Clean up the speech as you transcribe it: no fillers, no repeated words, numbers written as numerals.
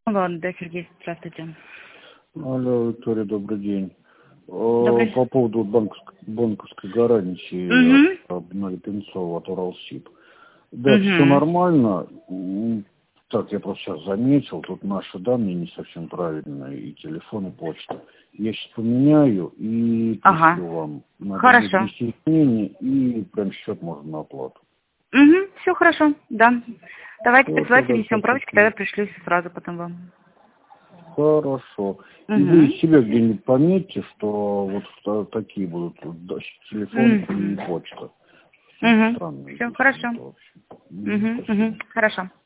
Ладно, да, Сергей, здравствуйте. Алло, Виктория, добрый день. Добрый. По поводу банковской гарантии Угу. от Пенцова, от Уралсиб. Да, все Угу. нормально. Так, я просто сейчас заметил, тут наши данные не совсем правильные, и телефон, и почта. Я сейчас поменяю и Ага. пришлю вам. Надо будет Хорошо. внести изменения, и прям счет можно на оплату. Угу. Все хорошо, да. Давайте Вот присылайте, тогда внесем правочки, спасибо. тогда пришлю сразу потом вам. Хорошо. И вы Угу. себе где-нибудь пометьте, что вот такие будут телефон и почта. Угу. Странные Все здесь хорошо. какие-то вообще. Угу. Спасибо. Угу. Хорошо.